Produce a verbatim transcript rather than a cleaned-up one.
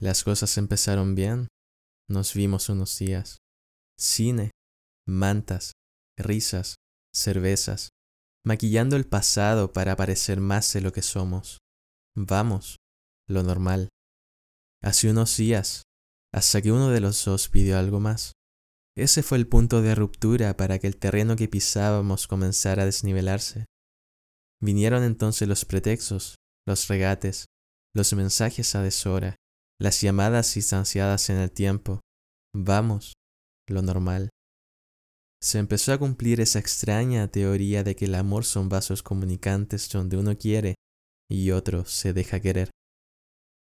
Las cosas empezaron bien. Nos vimos unos días. Cine, mantas, risas, cervezas, maquillando el pasado para parecer más de lo que somos. Vamos, lo normal. Hace unos días, hasta que uno de los dos pidió algo más. Ese fue el punto de ruptura para que el terreno que pisábamos comenzara a desnivelarse. Vinieron entonces los pretextos, los regates, los mensajes a deshora, las llamadas distanciadas en el tiempo. Vamos, lo normal. Se empezó a cumplir esa extraña teoría de que el amor son vasos comunicantes donde uno quiere y otro se deja querer.